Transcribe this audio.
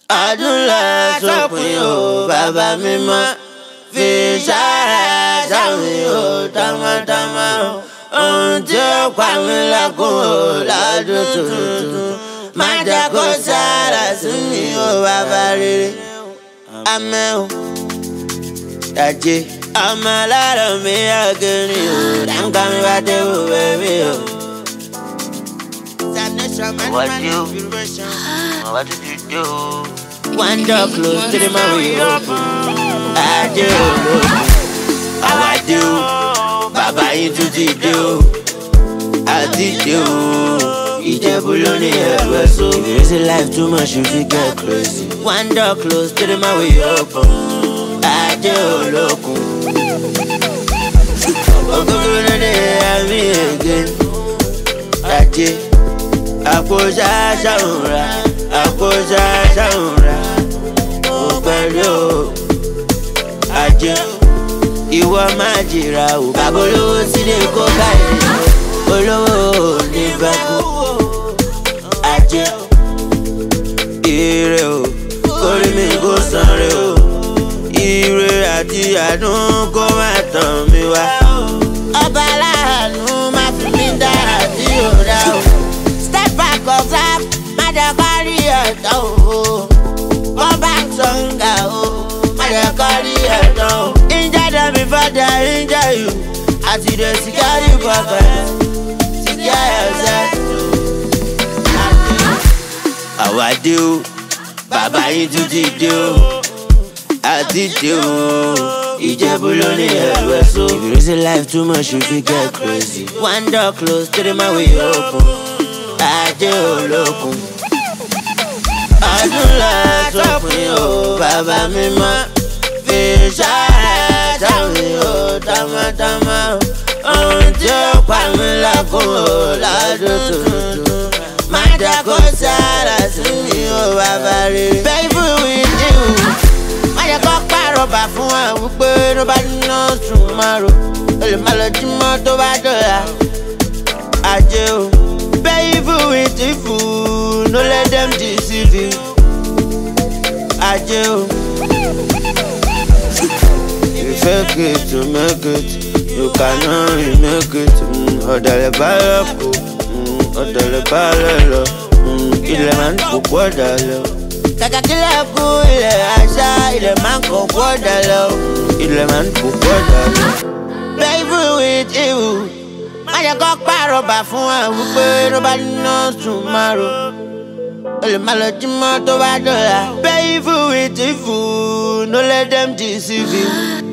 Àdúrà sópin o bàbá mímọ́ fi sára sáwìn o tamatama ohun tí ó pa mí lẹ́kùn o lọ́dún tuntun má jẹ́ kó sára sí mi o bàbá rere. Àmín o Ajé ọmọ alárò mi ọ̀gẹ̀rì o dáńkà mi bá dé wò bẹ́ẹ̀ o. What did you do? One door close to the Mario. I do. How I do? Baba into the do. I did do. Ìjẹ̀bú ló ní ẹ̀rọ so. If you raise life too much, you fit get crazy. One door close to the Mario. I do lókun. Ògógó ló dé àmì again. Ajé. Àkójá ṣàwùrà, àkójá ṣàwùrà, ó pẹ̀lú Ajé. Ìwọ máa jìrà o, bàbá olówó tí lè kó báyìí, olówó ní bẹ́kú. Ajé, ire o, kórìí mi kó sanre o, ire àti àánú kó má tàn mí wá. Ọba aláàánú má fi mí dá àti òdà o. Clap, mother carry her down. Go back stronger, mother carry her down. Injure them before they injure you. As you dey secure you pocket, secure yourself. How I do, Baba into the do. I did do. Ìjẹ̀bú ló ní ẹ̀rọ so. If you raise life too much, you fit get crazy. One door close, three more way open. Ajé olókun. Àdúrà sópin o bàbá mímọ́ fi sára sáwìn o tamatama ohun tí ó pa mí lẹ́kùn o lọ́dún tuntun má jẹ́ kó sára sí mi o bàbá rere. Faithful with you má jẹ́ kó pàrọ̀bà fún wa wípé ló bá níná sùn márùn olè má lọ jí mọ́ tó bá dọ̀la. Ajé o. Faithful with the food, no let them deceive you. Ajé o. You fake it to make it, you cannot remake it. Ọ̀dàlẹ̀ balẹ̀ kù, ọ̀dàlẹ̀ balẹ̀ lọ. Ilẹ̀ máa ń kó gbọ́dọ̀ lọ. Kàkà kílẹ̀ kú ilẹ̀ àṣà, ilẹ̀ máa ń kó gbọ́dọ̀ lọ. Ilẹ̀ máa ń kó gbọ́dọ̀ lọ. Faithful with you. Má jẹ́ kó pàrọ̀bà fún wa wípé ló bá níná sùn márùn olè má lọ jí mọ́ tó bá dọ̀la. Faithful with the food, no let them deceive you.